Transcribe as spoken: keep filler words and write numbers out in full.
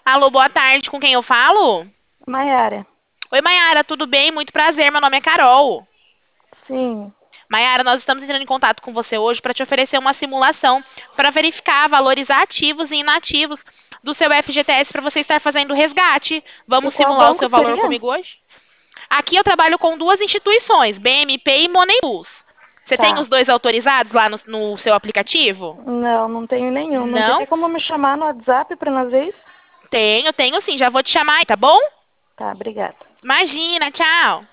Alô, boa tarde, com quem eu falo? Maiara, Oi, Mayara, tudo bem? Muito prazer, meu nome é Carol. sim, Mayara, nós estamos entrando em contato com você hoje para te oferecer uma simulação para verificar valores ativos e inativos do seu F G T S para você estar fazendo o resgate. e Vamos qual simular o banco seu valor seria? comigo hoje? Aqui eu trabalho com duas instituições, B M P e Moneyus. Você tem os Tá. dois autorizados lá no, no seu aplicativo? Não, não tenho nenhum. Não Não? teria como me chamar no WhatsApp para nós ver isso? Tenho, tenho sim, já vou te chamar aí, tá bom? Tá, obrigada. Imagina, tchau.